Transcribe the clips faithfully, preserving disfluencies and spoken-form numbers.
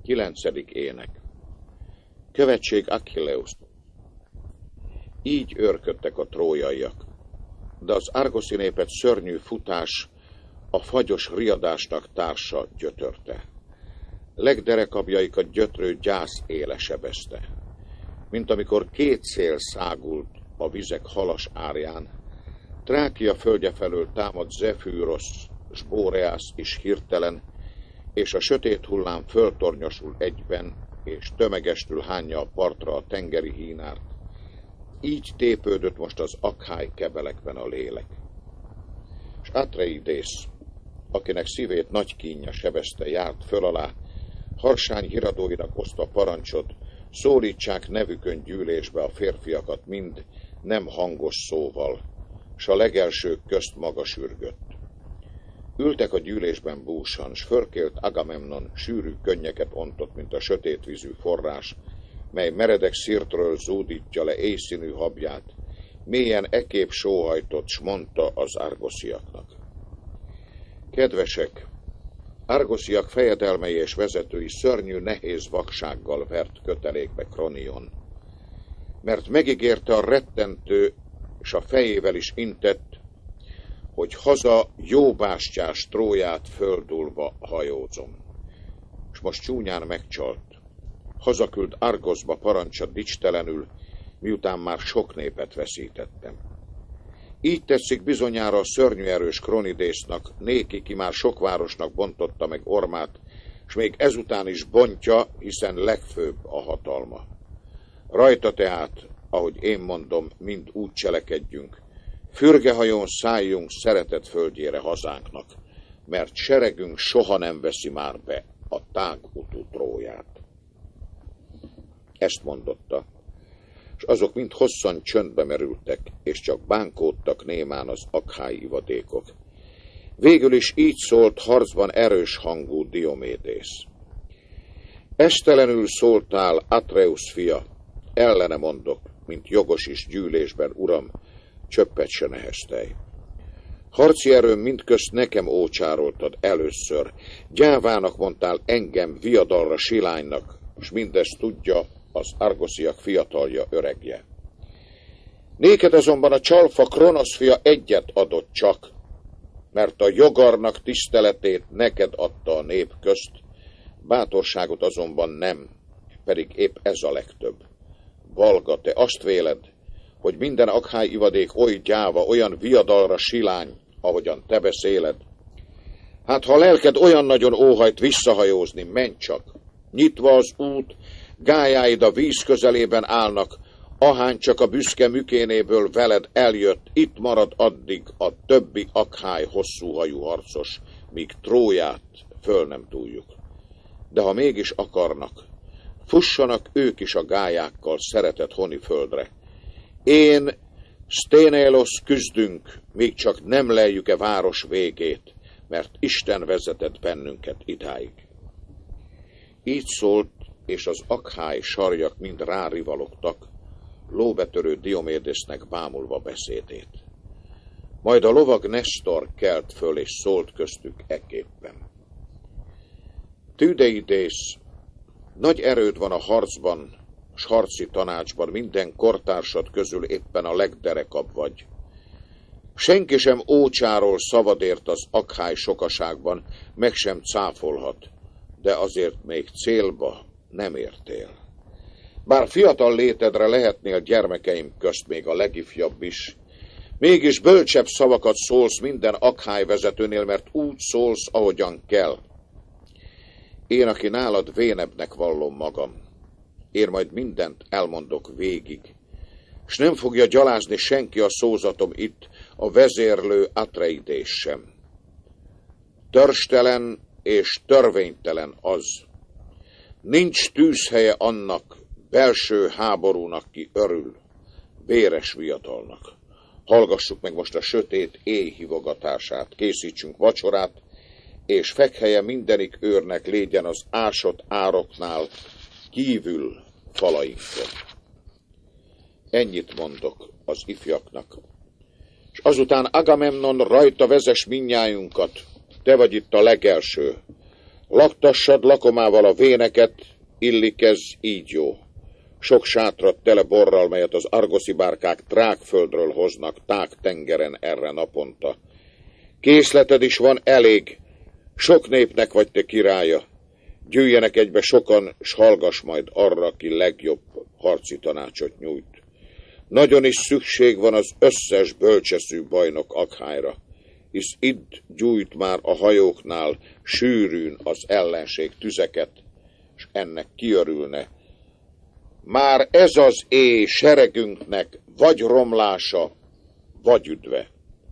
Kilencedik ének. Követség Achilleus. Így őrködtek a trójaiak, de az argoszi népet szörnyű futás a fagyos riadásnak társa gyötörte. Legderekabjaikat gyötrő gyász éle sebezte. Mint amikor két szél szágult a vizek halas árján, Trákia földje felől támad Zefűrosz, s Bóreász is hirtelen, és a sötét hullám föltornyosul egyben, és tömegestül hányja a partra a tengeri hínárt. Így tépődött most az akháj kebelekben a lélek. S Atreidész, akinek szívét nagy kínja sebezte, járt föl alá, harsány híradóinak osztva parancsot, szólítsák nevükön gyűlésbe a férfiakat mind, nem hangos szóval, s a legelsők közt maga sürgött. Ültek a gyűlésben búsan, s fölkélt Agamemnon sűrű könnyeket ontott, mint a sötét vízű forrás, mely meredek szirtről zúdítja le éjszínű habját, mélyen ekép sóhajtott, s mondta az argosziaknak. Kedvesek, argosziak fejedelmei és vezetői szörnyű nehéz vaksággal vert kötelékbe Kronion, mert megígérte a rettentő, s a fejével is intett, hogy haza jóbástyás Tróját földulva hajózom. És most csúnyán megcsalt. Hazaküld Argoszba parancsa dicstelenül, miután már sok népet veszítettem. Így tetszik bizonyára a szörnyű erős Kronidésznak, néki, ki már sok városnak bontotta meg ormát, s még ezután is bontja, hiszen legfőbb a hatalma. Rajta tehát, ahogy én mondom, mind úgy cselekedjünk, fürgehajón szálljunk szeretett földjére hazánknak, mert seregünk soha nem veszi már be a tágutú Tróját. Ezt mondotta, és azok mind hosszan csöndbe merültek, és csak bánkódtak némán az akhái ivadékok. Végül is így szólt harcban erős hangú Diomédész. Estelenül szóltál, Atreus fia, ellene mondok, mint jogos is gyűlésben, uram, csöppet se neheztelj. Harci erőm mindközt nekem ócsároltad először, gyávának mondtál engem viadalra silánynak, s mindezt tudja az argosziak fiatalja, öregje. Néked azonban a csalfa Kronosz fia egyet adott csak, mert a jogarnak tiszteletét neked adta a nép közt, bátorságot azonban nem, pedig épp ez a legtöbb. Valga, te azt véled, hogy minden akháj ivadék oly gyáva, olyan viadalra silány, ahogyan te beszéled? Hát ha a lelked olyan nagyon óhajt visszahajózni, menj csak. Nyitva az út, gályáid a víz közelében állnak, ahány csak a büszke mükénéből veled eljött, itt marad addig a többi akháj hosszúhajú harcos, míg Tróját föl nem túljuk. De ha mégis akarnak, fussanak ők is a gályákkal szeretett honi földre. Én, Szténélosz küzdünk, míg csak nem leljük-e város végét, mert Isten vezetett bennünket idáig. Így szólt, és az akháj sarjak mind rárivalogtak, lóbetörő Diomédésznek bámulva beszédét. Majd a lovag Nestor kelt föl, és szólt köztük ekképpen. Tüdeidész, nagy erőd van a harcban, s harci tanácsban, minden kortársad közül éppen a legderekabb vagy. Senki sem ócsáról szavadért az akháj sokaságban, meg sem cáfolhat, de azért még célba nem értél. Bár fiatal létedre lehetnél gyermekeim közt még a legifjabb is, mégis bölcsebb szavakat szólsz minden akháj vezetőnél, mert úgy szólsz, ahogyan kell. Én, aki nálad vénebbnek vallom magam, én majd mindent elmondok végig, s nem fogja gyalázni senki a szózatom itt, a vezérlő Atreidész sem. Törstelen és törvénytelen az. Nincs tűzhelye annak, belső háborúnak, ki örül, véres viadalnak. Hallgassuk meg most a sötét éj hívogatását, készítsünk vacsorát, és fekhelye mindenik őrnek légyen az ásott ároknál kívül falainkon. Ennyit mondok az ifjaknak. És azután Agamemnon, rajta vezess mindnyájunkat, te vagy itt a legelső. Laktassad lakomával a véneket, illik ez így jó. Sok sátrat tele borral, melyet az argoszi bárkák Trágföldről hoznak Tág tengeren erre naponta. Készleted is van elég, sok népnek vagy te királya. Gyűjjenek egybe sokan, s hallgass majd arra, aki legjobb harci tanácsot nyújt. Nagyon is szükség van az összes bölcseszű bajnok Akhájra, hisz itt gyújt már a hajóknál sűrűn az ellenség tüzeket, s ennek kiörülne. Már ez az éj seregünknek vagy romlása, vagy üdve.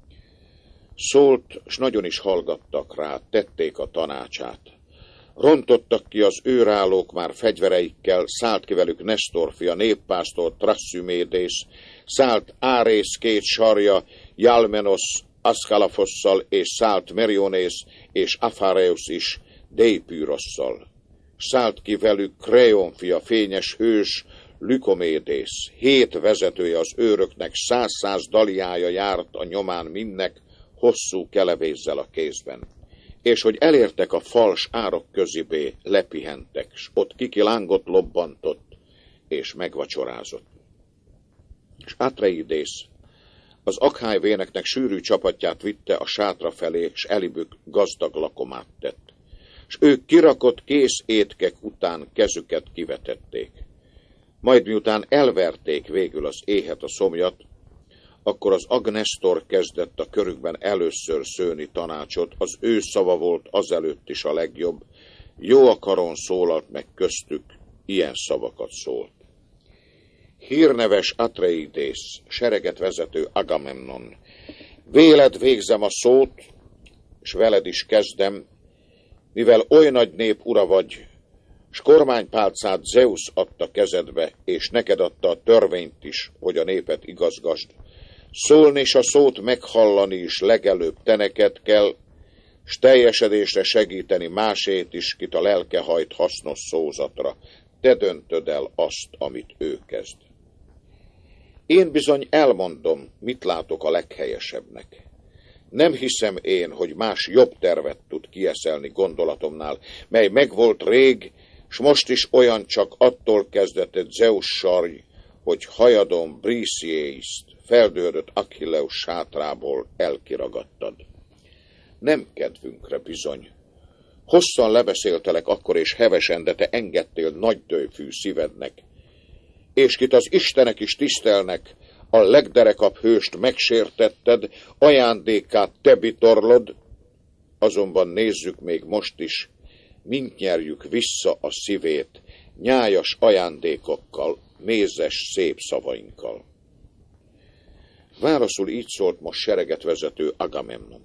Szólt, s nagyon is hallgattak rá, tették a tanácsát. Rontottak ki az őrállók már fegyvereikkel, szállt ki velük Nesztor fia, néppásztor Trasszümédész, szállt Árész két sarja, Jalmenosz Aszkalafosszal, és szállt Merionész és Afareus is Deipürosszal. Szállt ki velük Kreon fia, fényes hős, Lükomédész, hét vezetője az őröknek, száz-száz daliája járt a nyomán mindnek, hosszú kelevézzel a kézben. És hogy elértek a fals árok közibé, lepihentek, s ott kiki lángot lobbantott, és megvacsorázott. És Atreidész az Akháj véneknek sűrű csapatját vitte a sátra felé, s elibük gazdag lakomát tett. S ők kirakott kész étkek után kezüket kivetették. Majd miután elverték végül az éhet a szomjat, akkor az Agnesztor kezdett a körükben először szőni tanácsot, az ő szava volt azelőtt is a legjobb, jó akaron szólalt meg köztük, ilyen szavakat szólt. Hírneves Atreidész, sereget vezető Agamemnon, véled végzem a szót, s veled is kezdem, mivel oly nagy nép ura vagy, s kormánypálcát Zeus adta kezedbe, és neked adta a törvényt is, hogy a népet igazgasd. Szólni s a szót meghallani is legelőbb te neked kell, s teljesedésre segíteni másét is, kit a lelke hajt hasznos szózatra. Te döntöd el azt, amit ő kezd. Én bizony elmondom, mit látok a leghelyesebbnek. Nem hiszem én, hogy más jobb tervet tud kieszelni gondolatomnál, mely megvolt rég, s most is olyan csak attól kezdetett Zeus sarj, hogy hajadon Brísziészt, feldőrött Achilleus sátrából elkiragadtad. Nem kedvünkre bizony. Hosszan lebeszéltelek akkor és hevesen, de te engedtél nagy dőfű szívednek. És kit az istenek is tisztelnek, a legderekabb hőst megsértetted, ajándékát te bitorlod, azonban nézzük még most is, mint nyerjük vissza a szívét, nyájas ajándékokkal, mézes szép szavainkkal. Válaszul így szólt most sereget vezető Agamemnon.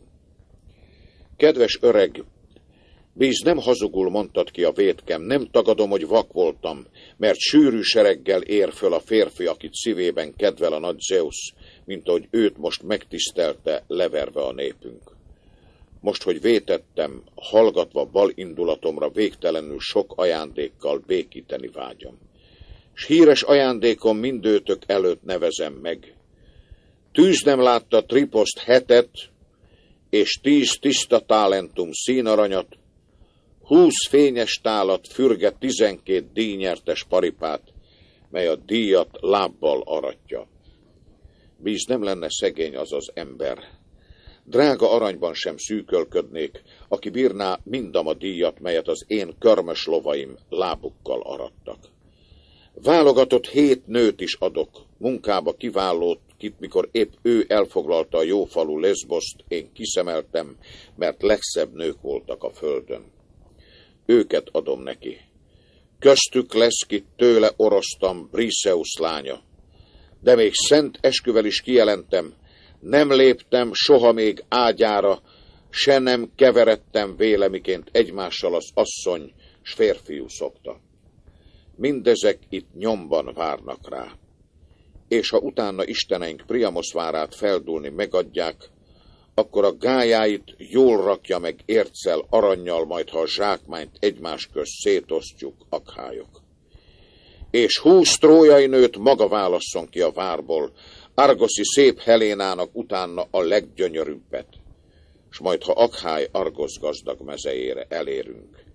Kedves öreg, bíz, nem hazugul mondtad ki a vétkem, nem tagadom, hogy vak voltam, mert sűrű sereggel ér föl a férfi, akit szívében kedvel a nagy Zeus, mint ahogy őt most megtisztelte, leverve a népünk. Most, hogy vétettem, hallgatva bal indulatomra végtelenül sok ajándékkal békíteni vágyam. S híres ajándékom mindőtök előtt nevezem meg. Tűz nem látta Triposzt hetet, és tíz tiszta talentum színaranyat, húsz fényes tálat fürge tizenkét díjnyertes paripát, mely a díjat lábbal aratja. Bíz, nem lenne szegény az az ember. Drága aranyban sem szűkölködnék, aki bírná mindam a díjat, melyet az én körmös lovaim lábukkal arattak. Válogatott hét nőt is adok, munkába kiválót, kit mikor épp ő elfoglalta a jó falu Leszboszt, én kiszemeltem, mert legszebb nők voltak a földön. Őket adom neki. Köztük lesz, kit tőle orosztam, Briseus lánya. De még szent esküvel is kijelentem, nem léptem soha még ágyára, se nem keveredtem vélemiként egymással az asszony, s férfiú szokta. Mindezek itt nyomban várnak rá. És ha utána isteneink Priamos várát feldúlni megadják, akkor a gályáit jól rakja meg érccel, arannyal, majd ha a zsákmányt egymás közt szétosztjuk, akhályok. És húsz trójai nőt maga válasszon ki a várból, Argoszi szép Helénának utána a leggyönyörűbbet, s majd ha Akháj Argosz gazdag mezeére elérünk,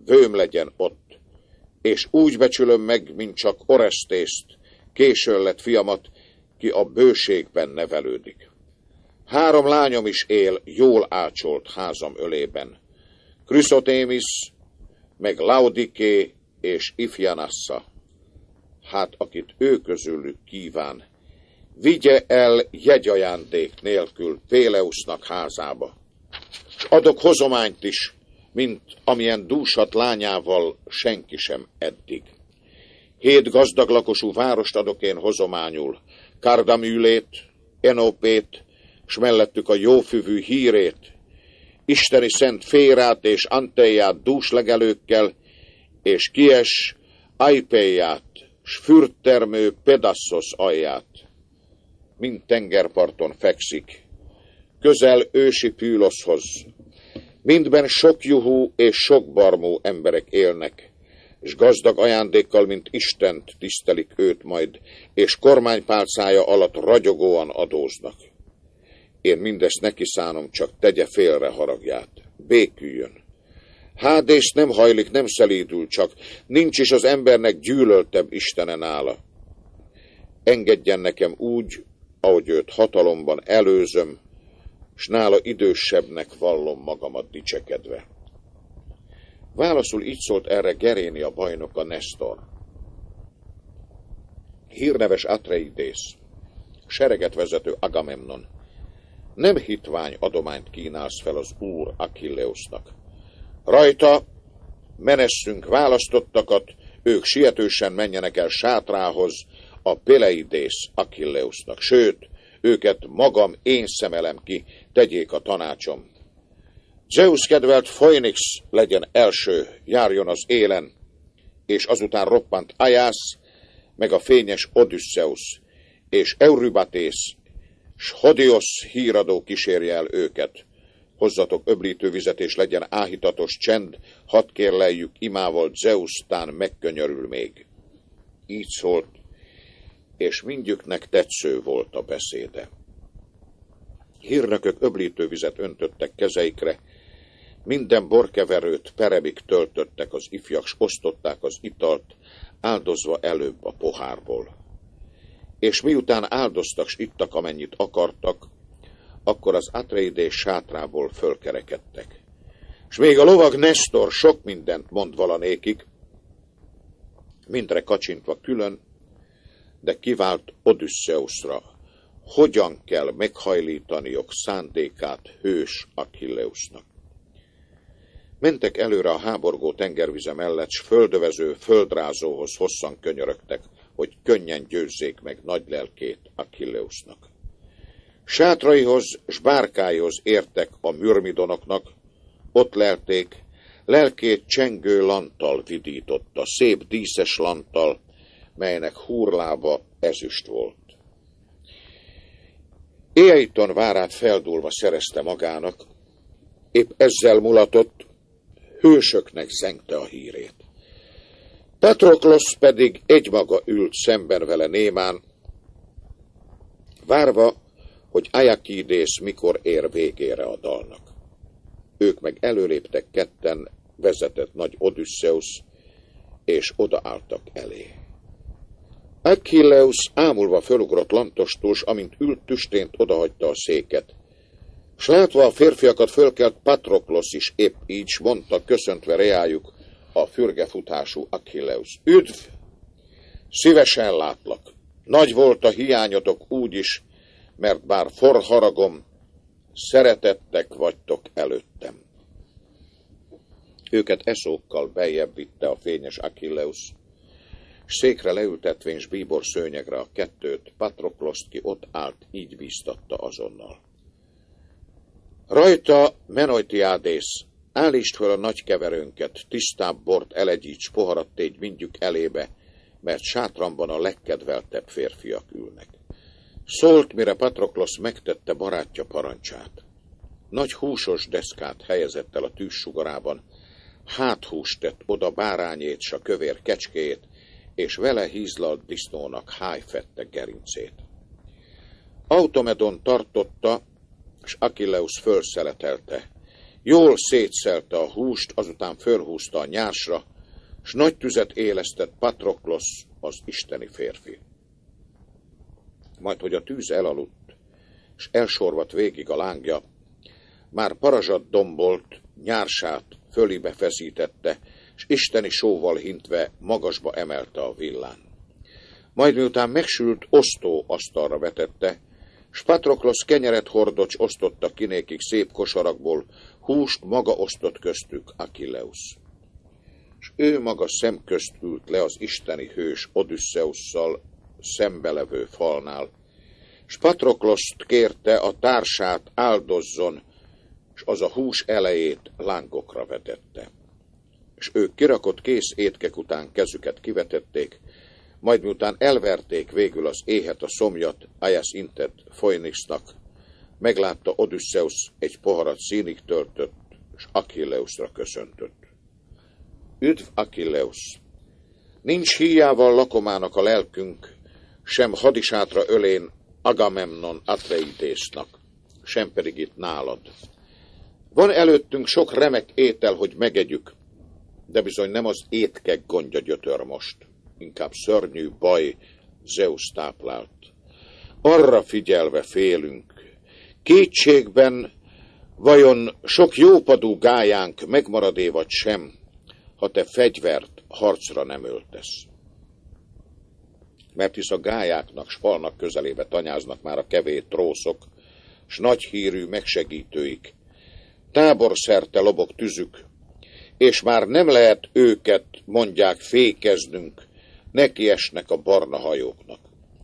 vőm legyen ott, és úgy becsülöm meg, mint csak Oresztészt, későn lett fiamat, ki a bőségben nevelődik. Három lányom is él jól ácsolt házam ölében, Chrysothémis, meg Laudiké és Ifjanassa. Hát akit ő közülük kíván, vigye el jegyajándék nélkül Péleusnak házába, s adok hozományt is, mint amilyen dúsat lányával senki sem eddig. Hét gazdag lakosú várost adok én hozományul, Kardaműlét, Enopét, s mellettük a jófüvű Hírét, isteni szent Férát és Anteiát dúslegelőkkel, és Kies, Aipéját, s fürttermő Pedassos alját. Mind tengerparton fekszik, közel ősi Püloszhoz. Mindben sok juhú és sok barmú emberek élnek, és gazdag ajándékkal, mint Istent tisztelik őt majd, és kormánypálcája alatt ragyogóan adóznak. Én mindezt neki szánom, csak tegye félre haragját, béküljön. Hádés nem hajlik, nem szelídül, csak nincs is az embernek gyűlöltebb istene nála. Engedjen nekem úgy, ahogy őt hatalomban előzöm, s nála idősebbnek vallom magamat dicsekedve. Válaszul így szólt erre Gerénia bajnoka Nesztor. Hírneves Atreidész, sereget vezető Agamemnon, nem hitvány adományt kínálsz fel az úr Achilleusnak. Rajta menesszünk választottakat, ők sietősen menjenek el sátrához a Peleides Achilleusnak, sőt, őket magam én szemelem ki, tegyék a tanácsom. Zeus kedvelt Phoenix legyen első, járjon az élen, és azután roppant Aiász, meg a fényes Odysseus, és Eurybatész, s Hodiosz híradó kísérje el őket. Hozzatok öblítő vizet, és legyen áhítatos csend, hadd kérleljük imával Zeus, tán megkönyörül még. Így szólt, és mindjüknek tetsző volt a beszéde. Hírnökök öblítő vizet öntöttek kezeikre, minden borkeverőt peremig töltöttek az ifjak, s osztották az italt, áldozva előbb a pohárból. És miután áldoztak, s ittak, amennyit akartak, akkor az Atreidés sátrából fölkerekedtek. És még a lovag Nesztor sok mindent mond valanékik, mindre kacsintva külön, de kivált Odysseusra, hogyan kell meghajlítaniok szándékát hős Achilleusnak. Mentek előre a háborgó tengervize mellett, s földövező földrázóhoz hosszan könyörögtek, hogy könnyen győzzék meg nagy lelkét Achilleusnak. Sátraihoz s bárkáihoz értek a mürmidonoknak, ott lelték, lelkét csengő lanttal vidította, szép díszes lanttal, melynek húrlába ezüst volt. Éjaiton várát feldúlva szerezte magának, épp ezzel mulatott, hősöknek zengte a hírét. Patroklosz pedig egymaga ült szemben vele némán, várva, hogy Ajakidész mikor ér végére a dalnak. Ők meg előléptek ketten, vezetett nagy Odysseus, és odaálltak elé. Achilleus ámulva fölugrott lantostól, s amint ült tüstént, odahagyta a széket. S látva a férfiakat fölkelt Patroklosz is épp így, s mondta köszöntve reájuk a fürgefutású Achilleus. Üdv! Szívesen látlak. Nagy volt a hiányotok úgy is, mert bár forharagom, szeretettek vagytok előttem. Őket eszókkal beljebb vitte a fényes Achilleus, székre leültetvén s bíbor szőnyegre a kettőt, Patrokloszt, ki ott állt, így bíztatta azonnal. Rajta Menojtiádész, állítsd föl a nagy keverőnket, tisztább bort elegyíts, poharat tégy mindjük elébe, mert sátramban a legkedveltebb férfiak ülnek. Szólt, mire Patroklosz megtette barátja parancsát. Nagy húsos deszkát helyezett el a tűz sugarában, háthúst tett oda bárányét s a kövér kecskéjét, és vele hízlalt disznónak hájfette gerincét. Automedon tartotta, s Achilleus fölszeletelte, Jól szétszelte a húst, azután fölhúzta a nyársra, s nagy tüzet élesztett Patroklosz, az isteni férfi. Majd, hogy a tűz elaludt, s elsorvadt végig a lángja, már parazsat dombolt, nyársát fölibe feszítette, s isteni sóval hintve magasba emelte a villán. Majd miután megsült, osztó asztalra vetette, s Patroklosz kenyeret hordott, s osztotta ki nékik szép kosarakból, húst maga osztott köztük Achilleus. És ő maga szemközt ült le az isteni hős Odüsszeusszal szembelevő falnál, s Patrokloszt kérte, a társát áldozzon, s az a hús elejét lángokra vetette. És ők kirakott kész étkek után kezüket kivetették, majd miután elverték végül az éhet, a szomjat Aiaszintet Phoenixnak, meglátta Odüsszeusz, egy poharat színig töltött, és Achilleusra köszöntött. Üdv, Achilleus! Nincs híjával lakomának a lelkünk, sem hadisátra ölén Agamemnon Atreidesznak, sem pedig itt nálad. Van előttünk sok remek étel, hogy megegyük, de bizony nem az étkek gondja gyötör most, inkább szörnyű baj Zeusz táplált. Arra figyelve félünk, kétségben vajon sok jópadú gályánk megmarad-e vagy sem, ha te fegyvert harcra nem öltesz. Mert hisz a gályáknak s falnak közelébe tanyáznak már a kevét trószok, s nagy hírű megsegítőik, táborszerte lobog tüzük, és már nem lehet őket, mondják, fékeznünk, nekiesnek a barna hajóknak.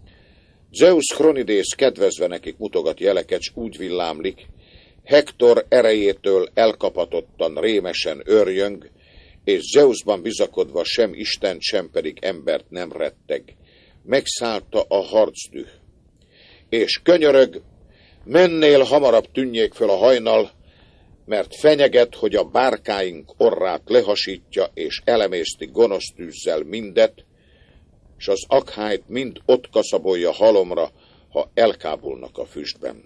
Zeusz Chronides kedvezve nekik mutogat jeleket, s úgy villámlik, Hektor erejétől elkapatottan rémesen őrjöng, és Zeuszban bizakodva sem Isten, sem pedig embert nem retteg. Megszállta a harcdüh. És könyörög, mennél hamarabb tűnjék föl a hajnal, mert fenyeget, hogy a bárkáink orrát lehasítja, és elemészti gonosz tűzzel mindet, s az Akhájt mind ott kaszabolja halomra, ha elkábulnak a füstben.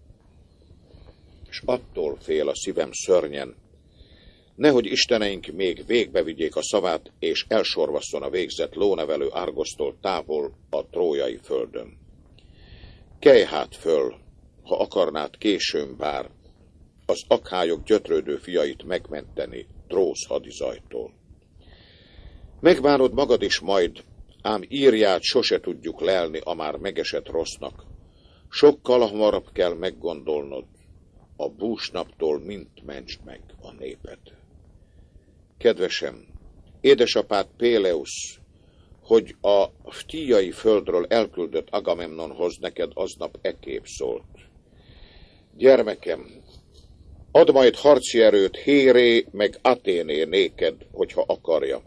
És attól fél a szívem szörnyen, nehogy isteneink még végbevigyék a szavát, és elsorvasszon a végzett lónevelő Argosztól távol a trójai földön. Kelj hát föl, ha akarnád későn bár, az akhályok gyötrődő fiait megmenteni Trósz hadizajtól. Megbánod magad is majd, ám írját sose tudjuk lelni a már megesett rossznak. Sokkal hamarabb kell meggondolnod, a búsnaptól mint mentsd meg a népet. Kedvesem, édesapád Péleus, hogy a Phtíai földről elküldött Agamemnonhoz neked aznap ekképp szólt. Gyermekem, add majd harci erőt Héré meg Athéné néked, hogyha akarja.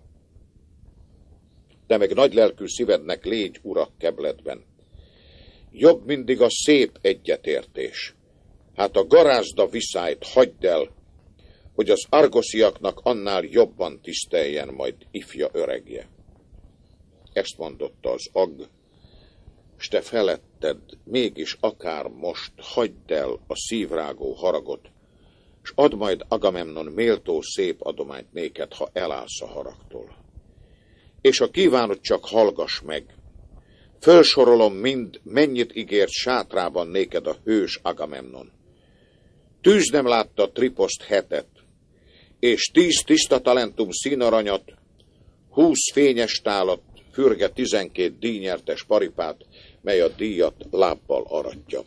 Te meg nagylelkű szívednek légy ura kebledben. Jobb mindig a szép egyetértés. Hát a garázda viszályt hagyd el, hogy az argosziaknak annál jobban tiszteljen majd ifja öregje. Ezt mondotta az Ag, s te feletted, mégis akár most hagyd el a szívrágó haragot, s add majd Agamemnon méltó szép adományt néked, ha elállsz a haragtól. És ha kívánod, csak hallgass meg, fölsorolom mind, mennyit ígért sátrában néked a hős Agamemnon. Tűz nem látta Triposzt hetet, és tíz tiszta talentum színaranyat, húsz fényes tálat, fürge tizenkét díjnyertes paripát, mely a díjat lábbal aratja.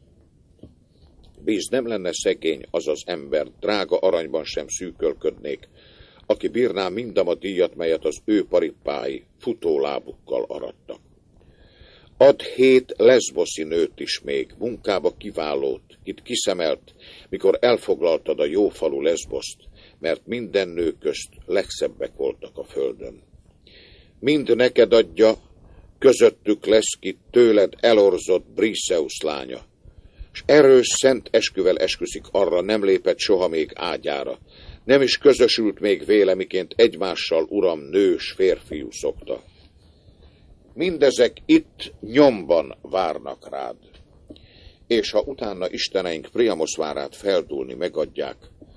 Bíz, nem lenne szegény az az ember, drága aranyban sem szűkölködnék, aki bírná mindam a díjat, melyet az ő paripái futólábukkal arattak. Add hét leszboszi nőt is még, munkába kiválót, itt kiszemelt, mikor elfoglaltad a jó falu Leszboszt, mert minden nő közt legszebbek voltak a földön. Mind neked adja, közöttük lesz ki tőled elorzott Briseus lánya, s erős szent esküvel esküszik arra, nem lépett soha még ágyára, nem is közösült még véle, miként egymással uram nős férfiú szokta. Mindezek itt nyomban várnak rád, és ha utána isteneink Priamos várát feldúlni megadják,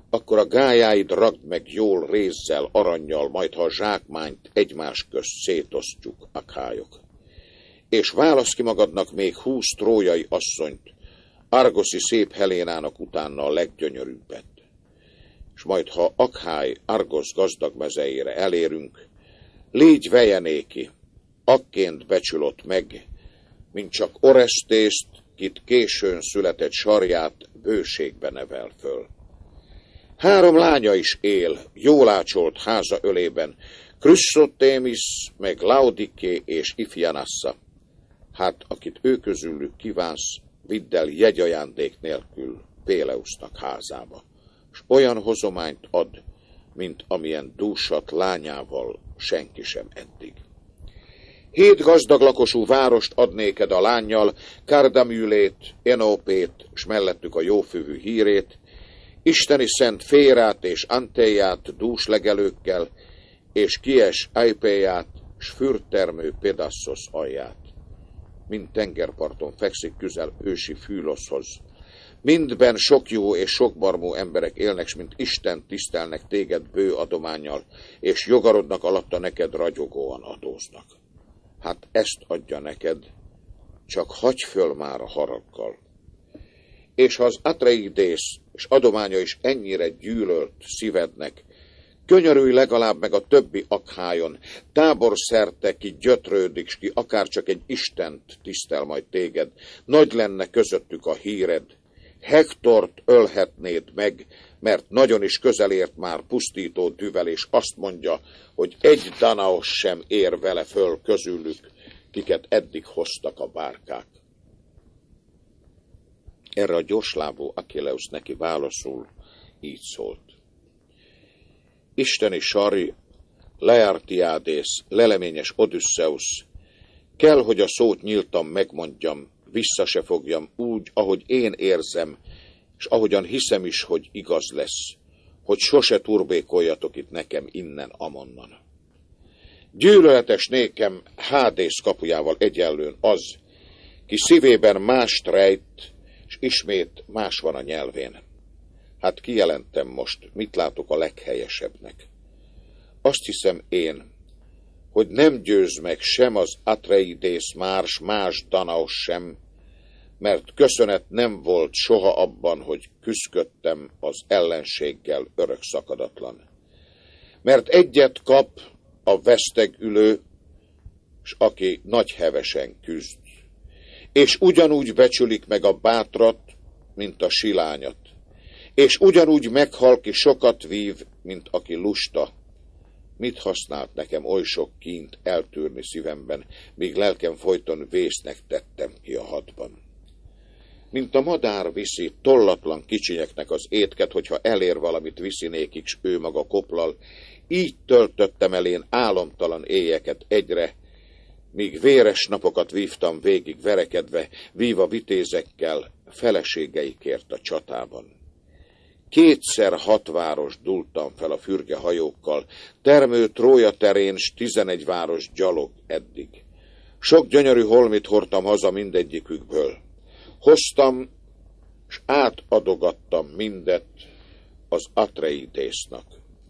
akkor a gályáid ragd meg jól rézzel, arannyal, majd ha a zsákmányt egymás közt szétosztjuk, akhályok. És válasz ki magadnak még húsz trójai asszonyt, argoszi szép Helénának utána a leggyönyörűbbet. És majd ha Akhály Argosz gazdag mezeire elérünk, légy vejenéki, akként becsülott meg, mint csak Oresztészt, kit későn született sarját bőségbe nevel föl. Három lánya is él, jól ácsolt háza ölében, Krüsszottémisz, meg Laudiké és Ifjanassa. Hát, akit ő közülük kívánsz, vidd el jegyajándék nélkül Péleusznak házába, s olyan hozományt ad, mint amilyen dúsat lányával senki sem eddig. Hét gazdag lakosú várost ad néked a lánnyal, Kardaműlét, Enópét, s mellettük a jófűvű hírét, isteni szent Férát és Antéját dús legelőkkel, és Kies Aipéját, s fürtermő Pedassos alját. Mind tengerparton fekszik közel ősi Fűloszhoz. Mindben sok jó és sok barmú emberek élnek, s mint Isten tisztelnek téged bő adománnyal, és jogarodnak alatta neked ragyogóan adóznak. Hát ezt adja neked, csak hagyj föl már a haraggal. És ha az Atreidész és adománya is ennyire gyűlölt szívednek, könyörülj legalább meg a többi Akhályon, táborszerte, ki gyötrődik, s ki akár csak egy Istent tisztel majd téged, nagy lenne közöttük a híred. Hektort ölhetnéd meg, mert nagyon is közel ért már pusztító düvel, és azt mondja, hogy egy Danaos sem ér vele föl közülük, kiket eddig hoztak a bárkák. Erre a gyorslábú Achilleus neki válaszul, így szólt. Isteni Sari, Leartiádész, leleményes Odüsszeusz, kell, hogy a szót nyíltan megmondjam, vissza se fogjam úgy, ahogy én érzem, és ahogyan hiszem is, hogy igaz lesz, hogy sose turbékoljatok itt nekem innen, amonnan. Gyűlöletes nékem Hádész kapujával egyenlőn az, ki szívében mást rejt, és ismét más van a nyelvén. Hát kijelentem most, mit látok a leghelyesebbnek. Azt hiszem én, hogy nem győz meg sem az Atreidész már, s más Danaos sem, mert köszönet nem volt soha abban, hogy küszködtem az ellenséggel örök szakadatlan. Mert egyet kap a veszteg ülő, s aki nagy hevesen küzd, és ugyanúgy becsülik meg a bátrat, mint a silányat, és ugyanúgy meghal, ki sokat vív, mint aki lusta. Mit használt nekem oly sok kínt eltűrni szívemben, míg lelkem folyton vésznek tettem ki a hadban? Mint a madár viszi tollatlan kicsinyeknek az étket, hogyha elér valamit viszi nékik, s ő maga koplal, így töltöttem el én álomtalan éjeket egyre, míg véres napokat vívtam végig verekedve, víva vitézekkel, feleségeikért a csatában. Kétszer hat város dúltam fel a fürge hajókkal, termő Trója terén, s tizenegy város gyalog eddig. Sok gyönyörű holmit hordtam haza mindegyikükből. Hoztam, s átadogattam mindet az Atreidésznak.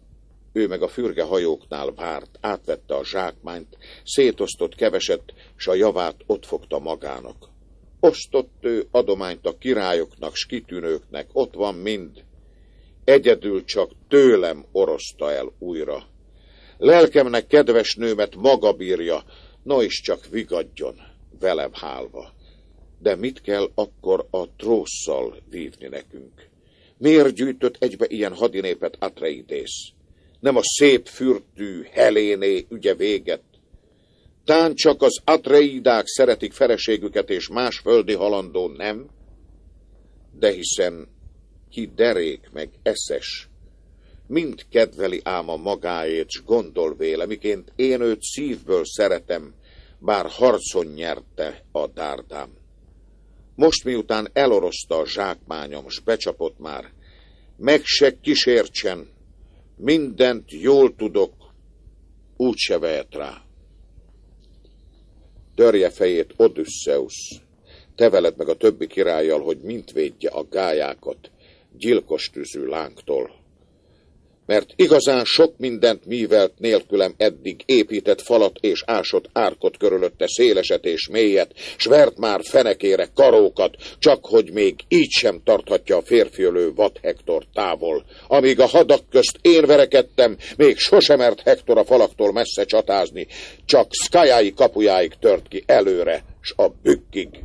Ő meg a fürge hajóknál várt, átvette a zsákmányt, szétosztott keveset, s a javát ott fogta magának. Osztott ő adományt a királyoknak, s kitűnőknek, ott van mind. Egyedül csak tőlem oroszta el újra. Lelkemnek kedves nőmet maga bírja, no is csak vigadjon, velem hálva. De mit kell akkor a trósszal vívni nekünk? Miért gyűjtött egybe ilyen hadinépet Atreidész? Nem a szép fürtű Heléné ügye véget? Tán csak az Atreidák szeretik feleségüket, és más földi halandó nem? De hiszen ki derék meg eszes, mind kedveli ám a magáét, s gondol véle, miként én őt szívből szeretem, bár harcon nyerte a dárdám. Most miután elorozta a zsákmányom, s becsapott már, meg se kísértsen, mindent jól tudok, úgy se vehet rá. Törje fejét Odüsszeusz, te veled meg a többi királlyal, hogy mint védje a gályákat gyilkos tűzű lángtól, mert igazán sok mindent művelt nélkülem eddig, épített falat és ásott árkot körülötte, széleset és mélyet, s vert már fenekére karókat, csak hogy még így sem tarthatja a férfiölő vad Hektor távol. Amíg a hadak közt én verekedtem, még sosem mert Hektor a falaktól messze csatázni, csak Szkajái kapujáig tört ki előre, s a bükkig.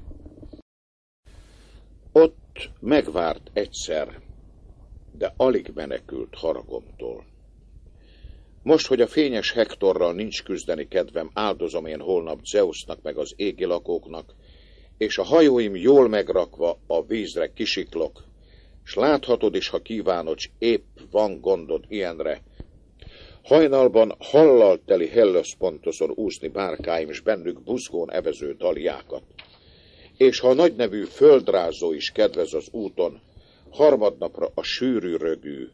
Ott megvárt egyszer, de alig menekült haragomtól. Most, hogy a fényes Hektorral nincs küzdeni kedvem, áldozom én holnap Zeusnak meg az égi lakóknak, és a hajóim jól megrakva a vízre kisiklok, s láthatod is, ha kívánod, s épp van gondod ilyenre. Hajnalban hallal teli Hellöszpontoszon úszni bárkáim, s bennük buzgón evező daliákat. És ha a nagynevű földrázó is kedvez az úton, harmadnapra a sűrű rögű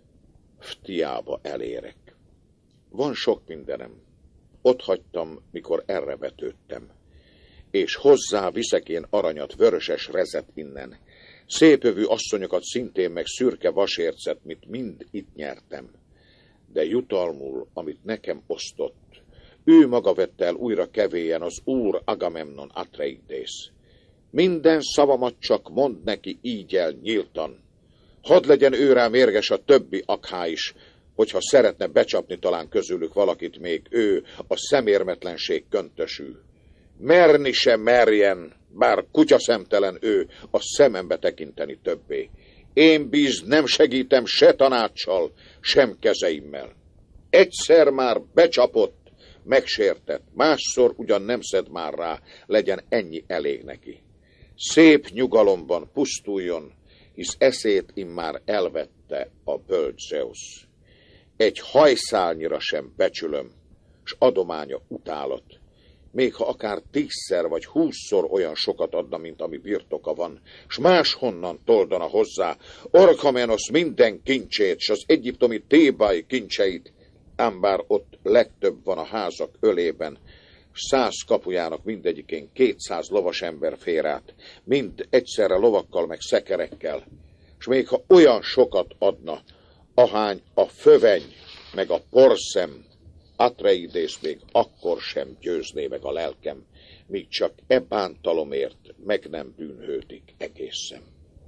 Ftiába elérek. Van sok mindenem. Ott hagytam, mikor erre vetődtem. És hozzá viszek én aranyat, vöröses rezet innen. Szépövű asszonyokat szintén, meg szürke vasércet, mit mind itt nyertem. De jutalmul, amit nekem osztott, ő maga vette el újra kevélyen az úr Agamemnon Atreidész. Minden szavamat csak mondd neki így el nyíltan. Hadd legyen ő rá mérges a többi akhá is, hogyha szeretne becsapni talán közülük valakit, még ő, a szemérmetlenség köntösű. Merni se merjen, bár kutyaszemtelen ő, a szemembe tekinteni többé. Én bíz nem segítem se tanácssal, sem kezeimmel. Egyszer már becsapott, megsértett, másszor ugyan nem szed már rá, legyen ennyi elég neki. Szép nyugalomban pusztuljon, hisz eszét immár elvette a bölcs Zeusz. Egy hajszálnyira sem becsülöm, s adománya utálat, még ha akár tízszer vagy húszszor olyan sokat adna, mint ami birtoka van, s máshonnan toldana hozzá Orchamenos minden kincsét, s az egyiptomi Thébai kincseit, ám bár ott legtöbb van a házak ölében, száz kapujának mindegyikén kétszáz lovas ember fér át, mind egyszerre lovakkal meg szekerekkel, s még ha olyan sokat adna, ahány a föveny meg a porszem, Atreidész még akkor sem győzné meg a lelkem, míg csak e bántalomért meg nem bűnhődik egészen.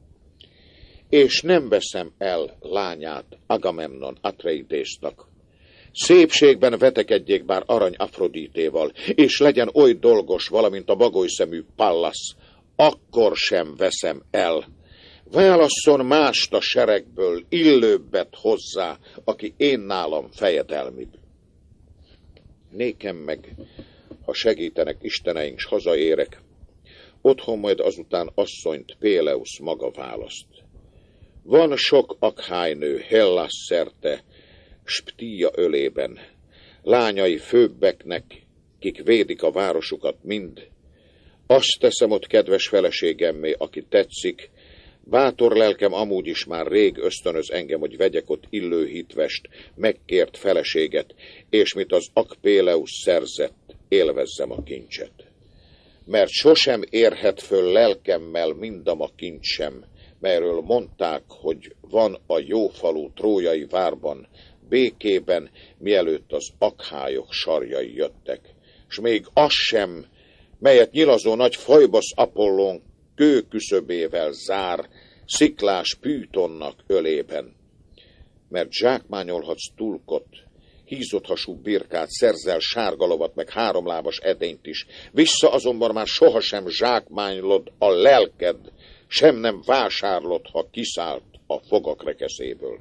És nem veszem el lányát Agamemnon Atreidésznak. Szépségben vetekedjék bár arany Afrodítéval, és legyen oly dolgos, valamint a bagolyszemű Pallas, akkor sem veszem el. Válasszon mást a seregből, illőbbet hozzá, aki én nálam fejedelmibb. Nékem meg, ha segítenek isteneink, s hazaérek, otthon majd azután asszonyt Péleusz maga választ. Van sok akhánynő Hellas szerte, s Ptía ölében, lányai főbbeknek, kik védik a városukat mind. Azt teszem ott kedves feleségemmé, aki tetszik, bátor lelkem amúgy is már rég ösztönöz engem, hogy vegyek ott illő hitvest, megkért feleséget, és mit az Akpéleusz szerzett, élvezzem a kincset. Mert sosem érhet föl lelkemmel mindam a kincsem, melyről mondták, hogy van a jó falu trójai várban, békében, mielőtt az akhályok sarjai jöttek. S még az sem, melyet nyilazó nagy Fajbasz Apollón kő küszöbével zár, sziklás Pűtonnak ölében. Mert zsákmányolhatsz tulkot, hízott hasú birkát, szerzel sárgalovat, meg háromlábas edényt is, vissza azonban már sohasem zsákmánylod a lelked, sem nem vásárlod, ha kiszállt a fogak rekeszéből.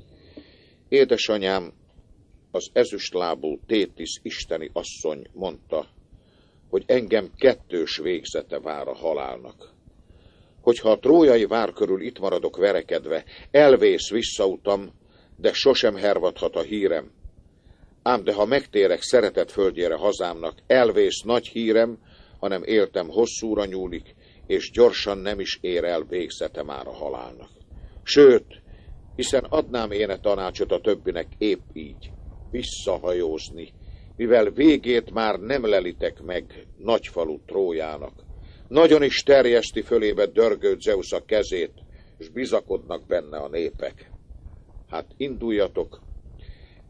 Édesanyám, az ezüstlábú Tétisz isteni asszony mondta, hogy engem kettős végzete vár a halálnak. Hogyha a trójai vár körül itt maradok verekedve, elvész visszautam, de sosem hervadhat a hírem. Ám de ha megtérek szeretett földjére hazámnak, elvész nagy hírem, hanem éltem hosszúra nyúlik, és gyorsan nem is ér el végzete már a halálnak. Sőt, hiszen adnám én a tanácsot a többinek épp így, visszahajózni, mivel végét már nem lelitek meg nagyfalu Trójának. Nagyon is terjeszti fölébe dörgő Zeusz a kezét, és bizakodnak benne a népek. Hát induljatok,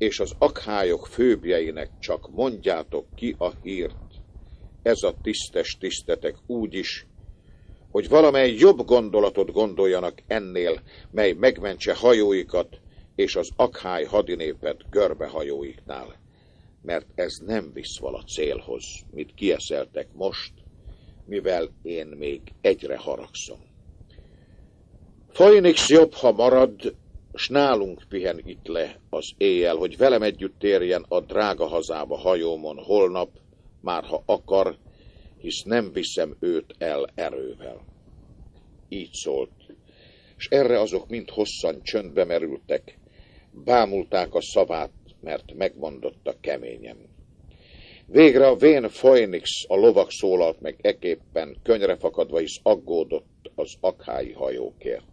és az akhályok főbjeinek csak mondjátok ki a hírt, ez a tisztes tisztetek úgy is, hogy valamely jobb gondolatot gondoljanak ennél, mely megmentse hajóikat és az akhály hadinépet görbehajóiknál, mert ez nem visz vala célhoz, mit kieszeltek most, mivel én még egyre haragszom. Phoenix jobb, ha marad, s nálunk pihen itt le az éjjel, hogy velem együtt térjen a drága hazába hajómon holnap, már ha akar, hisz nem viszem őt el erővel. Így szólt, s erre azok mind hosszan csöndbe merültek, bámulták a szavát, mert megmondotta keményen. Végre a vén Phoenix, a lovak szólalt meg eképpen, könnyrefakadva is aggódott az akhái hajókért.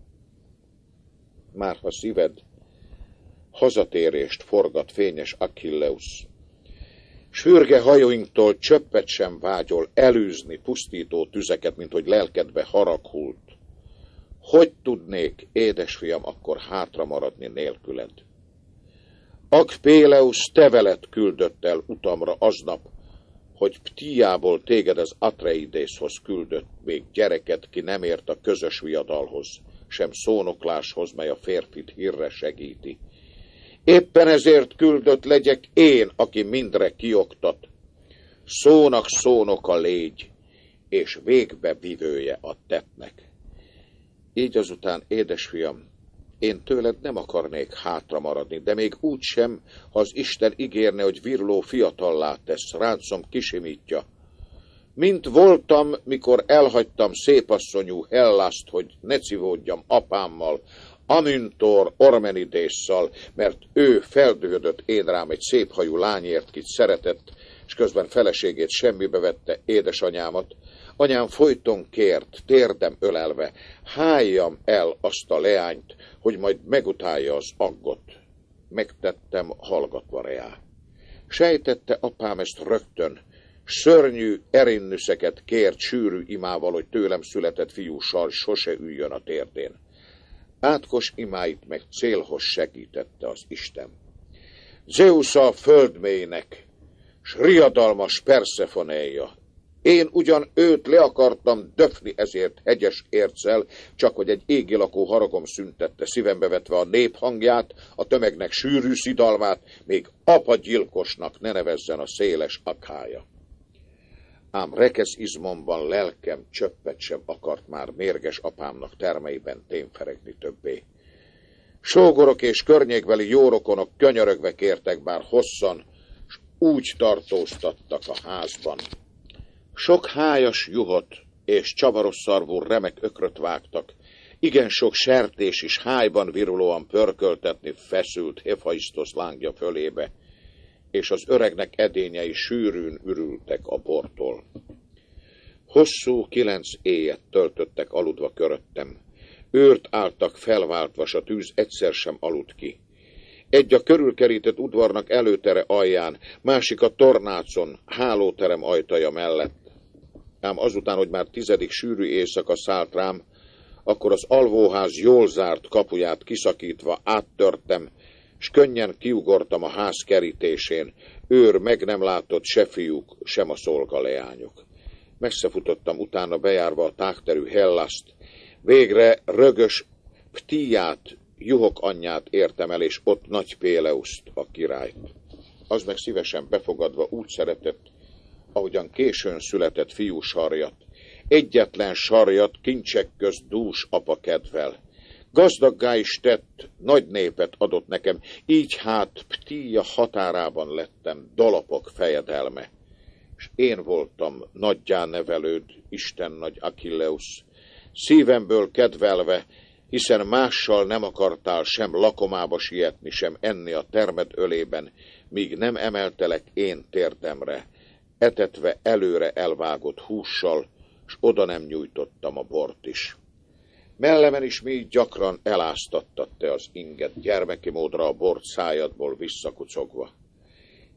Már ha szíved hazatérést forgat fényes Achilleus, sürge hajóinktól csöppet sem vágyol elűzni pusztító tüzeket, mint hogy lelkedbe harag hult, hogy tudnék, édesfiam, akkor hátra maradni nélküled? Akpéleus te veled küldött el utamra aznap, hogy Ptiából téged az Atreidéshoz küldött még gyereket, ki nem ért a közös viadalhoz, sem szónokláshoz, mely a férfit hírre segíti. Éppen ezért küldött legyek én, aki mindre kioktat. Szónak szónoka légy, és végbe vivője a tettnek. Így azután, édesfiam, én tőled nem akarnék hátra maradni, de még úgy sem, ha az Isten ígérne, hogy viruló fiatallá tesz, ráncom kisimítja. Mint voltam, mikor elhagytam szépasszonyú Hellászt, hogy ne civódjam apámmal, Amyntor Ormenidésszal, mert ő feldühödött én rám egy széphajú lányért, kit szeretett, és közben feleségét semmibe vette, édesanyámat. Anyám folyton kért, térdem ölelve, háljam el azt a leányt, hogy majd megutálja az aggot. Megtettem hallgatva reá. Sejtette apám ezt rögtön, szörnyű erinnüszeket kért sűrű imával, hogy tőlem született fiúsal sose üljön a térdén. Átkos imáit meg célhoz segítette az Isten. Zeus a földmélynek, s riadalmas Perszefonéja. Én ugyan őt le akartam döfni ezért hegyes érccel, csak hogy egy égilakó haragom szüntette, szívembe vetve a nép hangját, a tömegnek sűrű szidalmát, még apagyilkosnak ne nevezzen a széles akhája. Ám rekesz izmomban lelkem csöppet sem akart már mérges apámnak termeiben témferegni többé. Sógorok és környékbeli jórokonok könyörögve kértek bár hosszan, s úgy tartóztattak a házban. Sok hájas juhot és csavaros szarvú remek ökröt vágtak, igen sok sertés is hájban virulóan pörköltetni feszült Hephaistos lángja fölébe, és az öregnek edényei sűrűn ürültek a bortól. Hosszú kilenc éjet töltöttek aludva köröttem, őrt álltak felváltva, s a tűz egyszer sem aludt ki. Egy a körülkerített udvarnak előtere alján, másik a tornácon, hálóterem ajtaja mellett. Ám azután, hogy már tizedik sűrű éjszaka szállt rám, akkor az alvóház jól zárt kapuját kiszakítva áttörtem, s könnyen kiugortam a ház kerítésén, őr meg nem látott se fiúk, sem a szolgaleányok. Messzefutottam utána bejárva a tágterű Hellászt, végre rögös Ptiát, juhok anyját értem el, és ott nagy Péleuszt, a királyt. Az meg szívesen befogadva úgy szeretett, ahogyan későn született fiú sarjat, egyetlen sarjat kincsek közt dús apa kedvel. Gazdaggá is tett, nagy népet adott nekem, így hát Ptía határában lettem Dolopok fejedelme. És én voltam nagyjá nevelőd, Isten nagy Achilleus, szívemből kedvelve, hiszen mással nem akartál sem lakomába sietni, sem enni a termed ölében, míg nem emeltelek én térdemre, etetve előre elvágott hússal, s oda nem nyújtottam a bort is. Mellemen is még gyakran eláztattad te az inget, gyermeki módra a bort szájadból visszakucogva.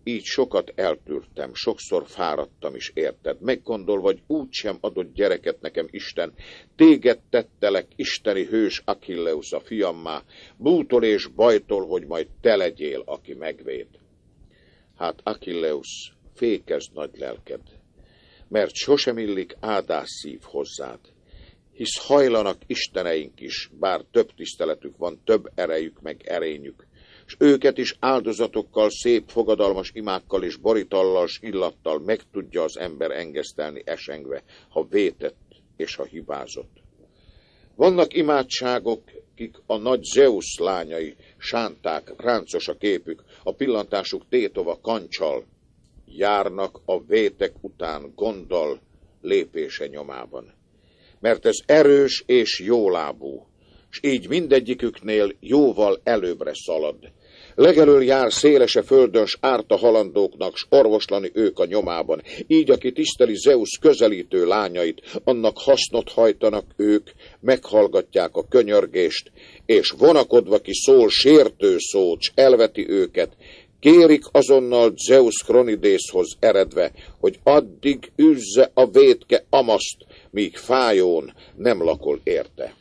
így sokat eltűrtem, sokszor fáradtam is, érted? Meggondolva, hogy úgysem adott gyereket nekem Isten, téged tettelek, isteni hős Achilleus a fiammá, bútól és bajtól, hogy majd te legyél, aki megvéd. Hát Achilleus, fékezd nagy lelked, mert sosem illik áldás szív hozzád, hisz hajlanak isteneink is, bár több tiszteletük van, több erejük meg erényük, s őket is áldozatokkal, szép fogadalmas imákkal és borítallal s illattal meg tudja az ember engesztelni esengve, ha vétett és ha hibázott. Vannak imádságok, kik a nagy Zeusz lányai, sánták, ráncos a képük, a pillantásuk tétova kancsal, járnak a vétek után gonddal lépése nyomában. Mert ez erős és jólábú, s így mindegyiküknél jóval előbbre szalad. Legelől jár szélese földön, s árt a halandóknak, s orvoslani ők a nyomában. Így, aki tiszteli Zeusz közelítő lányait, annak hasznot hajtanak ők, meghallgatják a könyörgést, és vonakodva ki szól sértő szót, s elveti őket, kérik azonnal Zeusz Kronidészhoz eredve, hogy addig üzze a vétke amaszt, míg fájón nem lakol érte.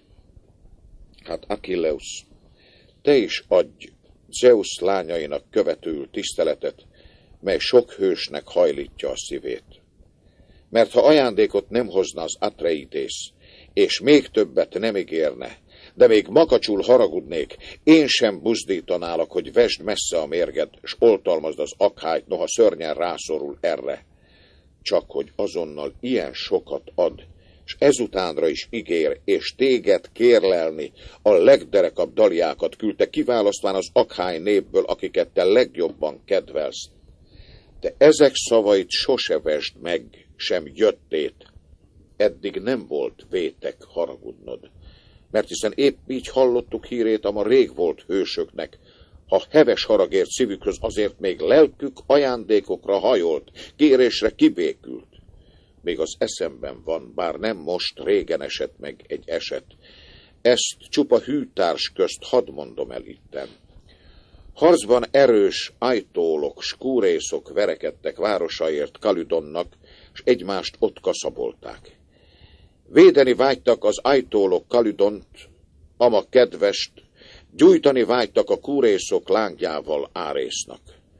Hát Achilleus, te is adj Zeusz lányainak követőül tiszteletet, mely sok hősnek hajlítja a szívét. Mert ha ajándékot nem hozna az Atreides, és még többet nem ígérne, de még makacsul haragudnék, én sem buzdítanálak, hogy vesd messze a mérged, s oltalmazd az Akhájt, noha szörnyen rászorul erre. Csak hogy azonnal ilyen sokat ad, s ezutánra is ígér, és téged kérlelni, a legderekabb daliákat küldte, kiválasztván az Akháj népből, akiket te legjobban kedvelsz. De ezek szavait sose vesd meg, sem jöttét. Eddig nem volt vétek haragudnod, mert hiszen épp így hallottuk hírét, ama rég volt hősöknek, ha heves harag ért szívükhöz, azért még lelkük ajándékokra hajolt, kérésre kibékült. Még az eszemben van, bár nem most, régen esett meg egy eset. Ezt csupa hűtárs közt hadd mondom el itten. Harcban erős ajtólok, skúrészok verekedtek városaért Kalüdonnak, s egymást ott kaszabolták. Védeni vágytak az ajtólok Kalüdont, ama kedvest, gyújtani vágytak a kúrészok lángjával Árésznak.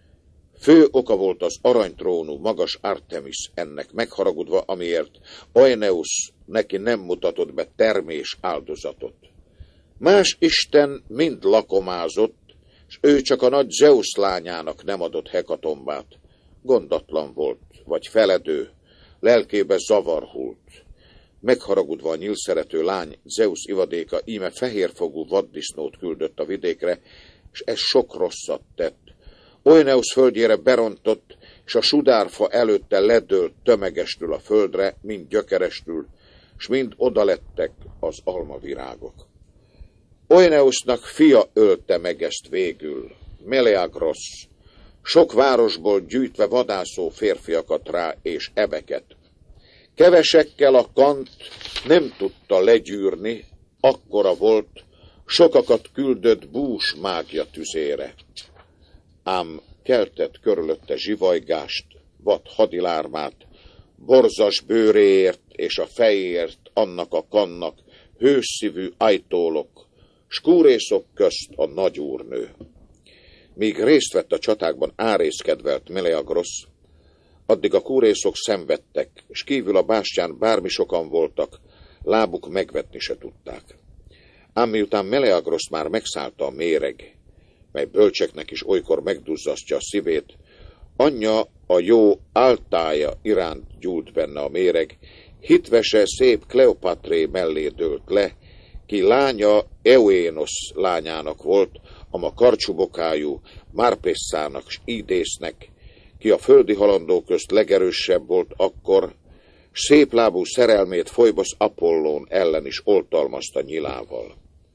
Fő oka volt az aranytrónú magas Artemis ennek, megharagudva, amiért Oeneus neki nem mutatott be termés áldozatot. Más isten mind lakomázott, s ő csak a nagy Zeusz lányának nem adott hekatombát. Gondatlan volt, vagy feledő, lelkébe zavar hult. Megharagudva a nyílszerető lány, Zeusz ivadéka íme fehérfogú vaddisznót küldött a vidékre, és ez sok rosszat tett. Oeneus földjére berontott, és a sudárfa előtte ledőlt tömegestül a földre, mind gyökerestül, s mind odalettek az almavirágok. Oeneusnak fia ölte meg ezt végül, Meleagros, sok városból gyűjtve vadászó férfiakat rá és ebeket. Kevesekkel a kant nem tudta legyűrni, akkora volt, sokakat küldött bús mágia tüzére. Ám keltett körülötte zsivajgást, vad hadilármát, borzas bőréért és a fejért annak a kannak hősszívű ajtólok, skúrészok közt a nagyúrnő. Míg részt vett a csatákban Árész kedvelt Meleagros, addig a kúrészok szenvedtek, és kívül a bástyán bármi sokan voltak, lábuk megvetni se tudták. Ám miután Meleagros már megszállta a méreg, mely bölcseknek is olykor megduzzasztja a szívét, anyja a jó Altája iránt gyúlt benne a méreg, hitvese szép Kleopatré mellé dőlt le, ki lánya Euénosz lányának volt, ama karcsubokájú Márpésszának s Idésznek, ki a földi halandó közt legerősebb volt akkor, s széplábú szerelmét Folybosz Apollón ellen is oltalmazta nyilával.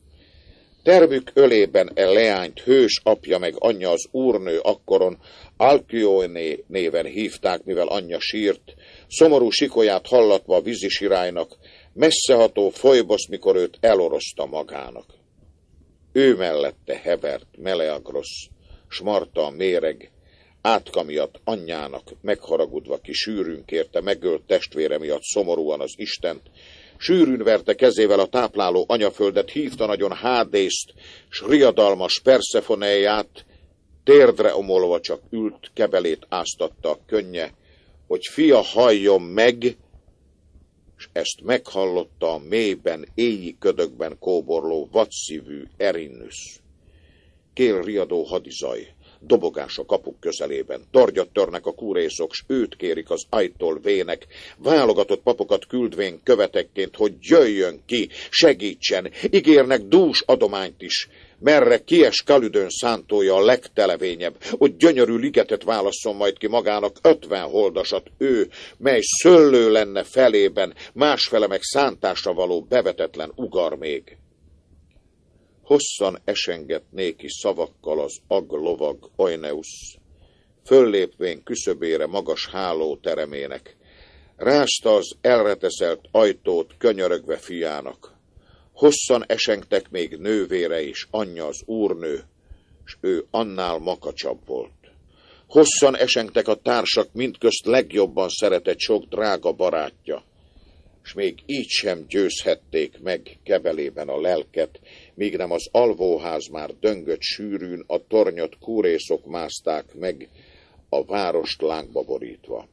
Termük ölében e leányt hős apja meg anyja az úrnő akkoron Alkyóné néven hívták, mivel anyja sírt, szomorú sikolyát hallatva a vízisirálynak, messzeható Folybosz, mikor őt elorozta magának. Ő mellette hevert Meleagros, s marta a méreg, Átka miatt anyjának megharagudva ki sűrűn kérte megölt testvére miatt szomorúan az Istent, sűrűn verte kezével a tápláló anyaföldet, hívta nagyon Hádészt, s riadalmas Perszefonéját, térdre omolva csak ült, kebelét áztatta a könnye, hogy fia halljon meg, s ezt meghallotta a mélyben, éji ködökben kóborló vadszívű Erinnüsz. Kél riadó hadizaj, dobogás a kapuk közelében, torgyat törnek a kúrészok, s őt kérik az ajtól vének, válogatott papokat küldvén követekként, hogy jöjjön ki, segítsen, ígérnek dús adományt is, merre kies Kalüdön szántója a legtelevényebb, hogy gyönyörű ligetet válasszon majd ki magának ötven holdasat ő, mely szöllő lenne felében, másfele meg szántásra való bevetetlen ugar még. Hosszan esengett néki szavakkal az aglovag Oineusz, föllépvén küszöbére magas háló teremének, rázta az elreteszelt ajtót könyörögve fiának. Hosszan esengtek még nővére is, anyja az úrnő, s ő annál makacsabb volt. Hosszan esengtek a társak mindközt legjobban szeretett sok drága barátja, s még így sem győzhették meg kebelében a lelket, míg nem az alvóház már döngött sűrűn, a tornyot kúrészok mászták meg, a várost lángba borítva.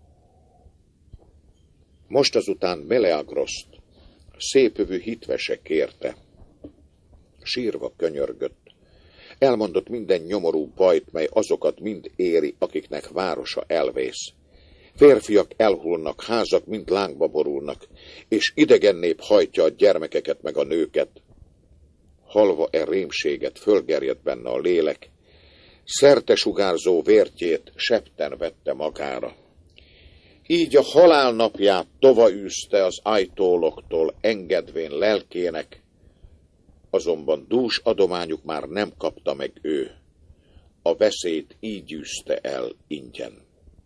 Most azután Meleagroszt szépövű hitvese kérte, sírva könyörgött, elmondott minden nyomorú bajt, mely azokat mind éri, akiknek városa elvész. Férfiak elhullnak, házak mind lángba borulnak, és idegen nép hajtja a gyermekeket meg a nőket. Halva e rémséget fölgerjedt benne a lélek, szerte sugárzó vértjét septen vette magára. Így a halálnapját tovaűzte az ajtóloktól engedvén lelkének, azonban dús adományuk már nem kapta meg ő, a veszélyt így űzte el ingyen.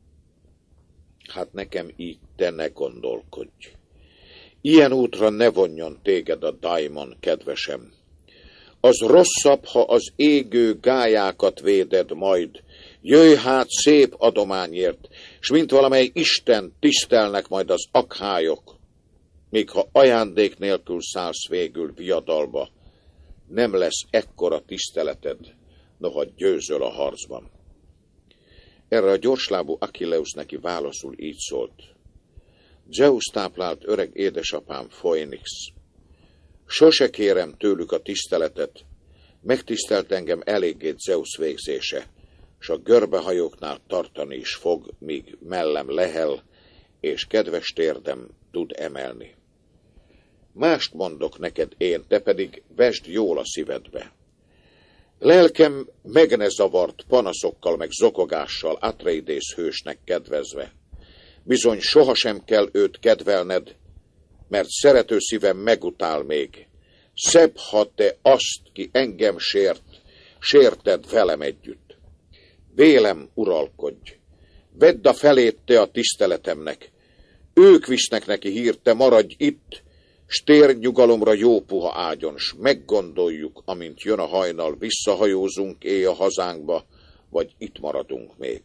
Hát nekem így te ne gondolkodj. Ilyen útra ne vonjon téged a Daimon, kedvesem. Az rosszabb, ha az égő gályákat véded majd. Jöjj hát szép adományért, s mint valamely Isten tisztelnek majd az akhályok. Míg ha ajándék nélkül szállsz végül viadalba, nem lesz ekkora tiszteleted, noha győzöl a harcban. Erre a gyorslábú Achilleus neki válaszul így szólt. Zeus táplált öreg édesapám Phoenix. Sose kérem tőlük a tiszteletet, megtisztelt engem eléggé Zeus végzése, s a görbehajóknál tartani is fog, míg mellem lehel, és kedves térdem tud emelni. Mást mondok neked én, te pedig vesd jól a szívedbe. Lelkem meg ne zavart panaszokkal meg zokogással Atreidész hősnek kedvezve. Bizony sohasem kell őt kedvelned, mert szerető szívem megutál még. Szebb, ha te azt, ki engem sért, sérted velem együtt. Vélem uralkodj, vedd a felét te a tiszteletemnek. Ők visznek neki hírt, te maradj itt, s térj nyugalomra jó puha ágyon, s meggondoljuk, amint jön a hajnal, visszahajózunk éj a hazánkba, vagy itt maradunk még.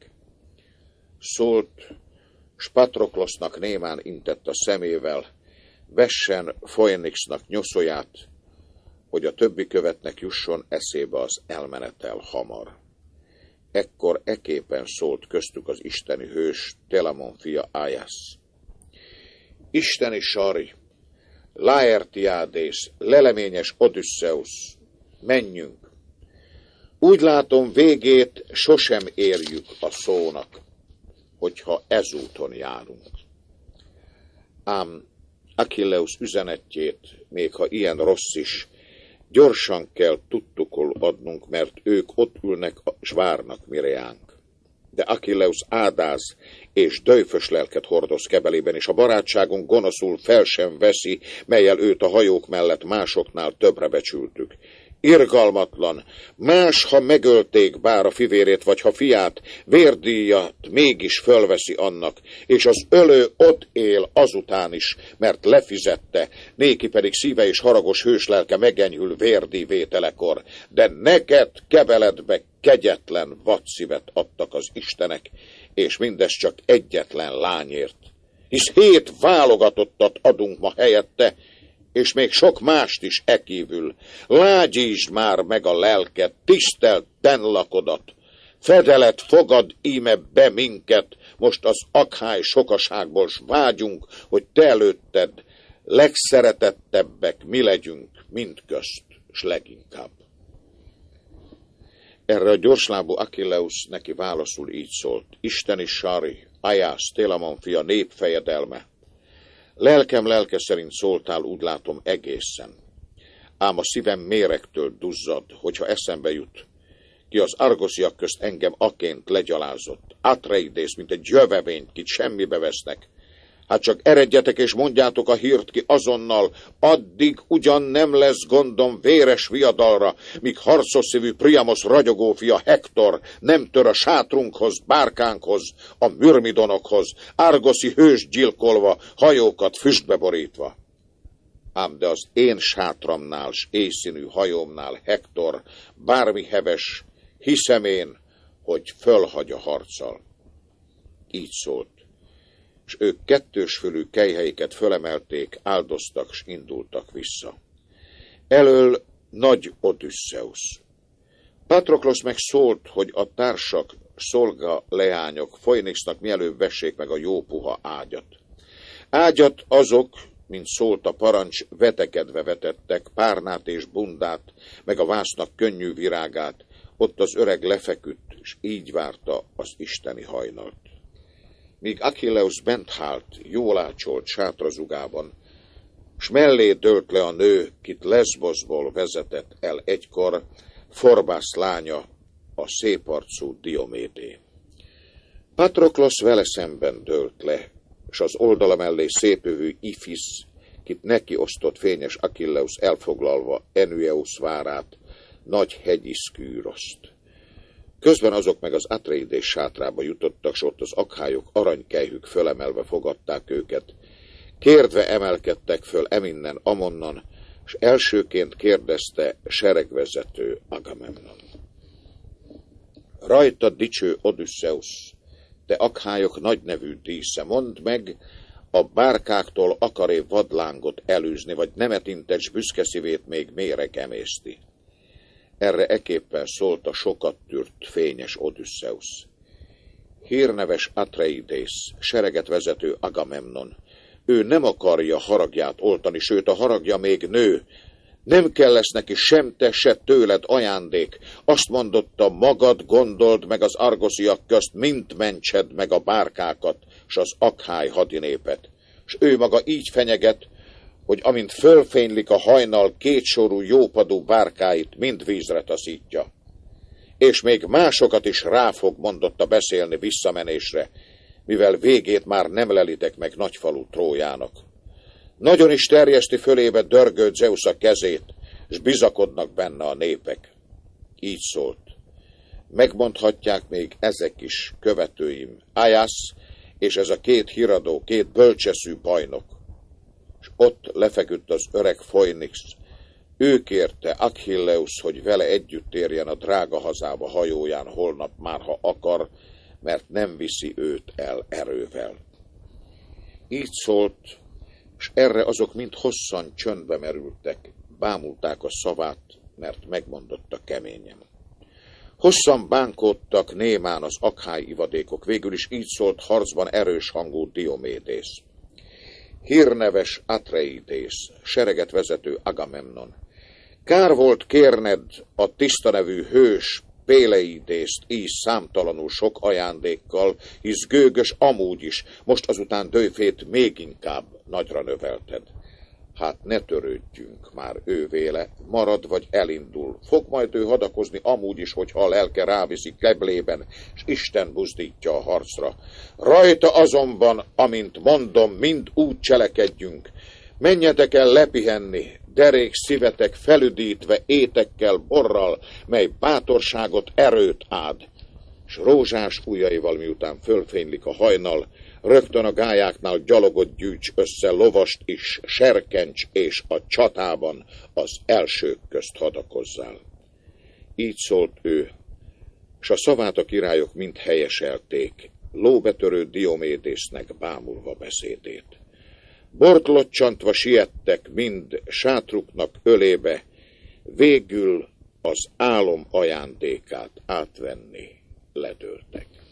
Szólt, s Patroklosznak némán intett a szemével, vessen Phoenixnak nyoszoját, hogy a többi követnek jusson eszébe az elmenetel hamar. Ekkor eképpen szólt köztük az isteni hős, Telamon fia Aias. Isteni sarj, Laertiádész, leleményes Odüsszeusz, menjünk! Úgy látom, végét sosem érjük a szónak, hogyha ezúton járunk. Ám Achilleus üzenetjét, még ha ilyen rossz is, gyorsan kell tudtukul adnunk, mert ők ott ülnek s várnak mireánk. De Achilleus ádáz és döjfös lelket hordoz kebelében, és a barátságunk gonoszul fel sem veszi, mellyel őt a hajók mellett másoknál többre becsültük. Irgalmatlan, más, ha megölték bár a fivérét, vagy ha fiát, vérdíjat mégis fölveszi annak, és az ölő ott él azután is, mert lefizette, néki pedig szíve és haragos hős lelke megenyhül vérdíj vételekor, de neked kebeledbe kegyetlen vadszívet adtak az istenek, és mindez csak egyetlen lányért. Hisz hét válogatottat adunk ma helyette, és még sok mást is ekívül. Lágyítsd már meg a lelket, tisztelt tenlakodat. Fedelet fogad íme be minket, most az akhály sokaságból s vágyunk, hogy te előtted legszeretettebbek mi legyünk mindközt, s leginkább. Erre a gyorslábú Achilleus neki válaszul így szólt: Isteni Sari, Ajász, Télamon fia, népfejedelme, lelkem lelke szerint szóltál, úgy látom, egészen. Ám a szívem méregtől duzzad, hogyha eszembe jut, ki az argosziak közt engem aként legyalázott. Atreidész, mint egy jövevényt, kit semmibe vesznek. Hát csak eredjetek és mondjátok a hírt ki azonnal, addig ugyan nem lesz gondom véres viadalra, míg harcos szívű Priamos ragyogó fia Hektor nem tör a sátrunkhoz, bárkánkhoz, a mürmidonokhoz, Argoszi hős gyilkolva, hajókat füstbe borítva. Ám de az én sátramnál s éjszínű hajómnál Hektor bármi heves, hiszem én, hogy fölhagy a harccal. Így szólt, s ők kettős fölű kelyheiket fölemelték, áldoztak, s indultak vissza. Elől nagy Odüsszeusz. Patroklosz meg szólt, hogy a társak, szolga leányok Phoenixnak mielőbb vessék meg a jó puha ágyat. Ágyat azok, mint szólt a parancs, vetekedve vetettek, párnát és bundát, meg a vásznak könnyű virágát, ott az öreg lefeküdt, és így várta az isteni hajnalt. Míg Achilleus bent hált, jól ácsolt sátrazugában, s mellé dőlt le a nő, kit Leszboszból vezetett el egykor, Forbász lánya, a széparcú Diomédé. Patroklosz vele szemben dőlt le, s az oldala mellé szépövű Ifisz, kit neki osztott fényes Achilleus elfoglalva Enüeusz várát, nagy hegyi Szkűroszt. Közben azok meg az Atreidés sátrába jutottak, s ott az akhályok aranykelyhük fölemelve fogadták őket. Kérdve emelkedtek föl eminnen, amonnan, s elsőként kérdezte seregvezető Agamemnon. Rajta dicső Odüsszeusz, te akhályok nagynevű dísze, mondd meg, a bárkáktól akar-e vadlángot elűzni, vagy nemetintet s büszke szívét még méreg emészti. Erre eképpen szólt a sokat tűrt fényes Odüsszeusz. Hírneves Atreidész, sereget vezető Agamemnon, ő nem akarja haragját oltani, sőt a haragja még nő. Nem kell lesz neki sem te, se tőled ajándék. Azt mondotta, magad gondold meg az argosziak közt, mint mentsed meg a bárkákat, s az akhály hadinépet. S ő maga így fenyeget, hogy amint fölfénylik a hajnal, kétsorú jópadú bárkáit mind vízre taszítja. És még másokat is rá fog, mondotta, beszélni visszamenésre, mivel végét már nem lelitek meg nagyfalú Trójának. Nagyon is terjeszti fölébe dörgő Zeusz a kezét, s bizakodnak benne a népek. Így szólt. Megmondhatják még ezek is, követőim, Ajász és ez a két híradó, két bölcseszű bajnok. És ott lefeküdt az öreg Phoenix. Ő kérte Achilleus, hogy vele együtt érjen a drága hazába hajóján holnap már, ha akar, mert nem viszi őt el erővel. Így szólt, s erre azok mind hosszan csöndbe merültek, bámulták a szavát, mert megmondotta keményen. Hosszan bánkódtak némán az akhály ivadékok, végül is így szólt harcban erős hangú Diomédész. Hírneves Atreidész, sereget vezető Agamemnon. Kár volt kérned a tiszta nevű hős Péleidészt így számtalanul sok ajándékkal, hisz gőgös amúgy is, most azután dőfét még inkább nagyra növelted. Hát ne törődjünk már ő véle, marad vagy elindul. Fog majd ő hadakozni amúgy is, hogyha a lelke ráviszi keblében, s Isten buzdítja a harcra. Rajta azonban, amint mondom, mind úgy cselekedjünk. Menjetek el lepihenni, derék szívetek felüdítve étekkel, borral, mely bátorságot, erőt ád, s rózsás ujjaival miután fölfénylik a hajnal, rögtön a gályáknál gyalogot gyűjts össze, lovast is, serkencs, és a csatában az elsők közt hadakozzál. Így szólt ő, s a szavát a királyok mind helyeselték, lóbetörő Diomédésznek bámulva beszédét. Bort locsantva siettek mind sátruknak ölébe, végül az álom ajándékát átvenni ledőltek.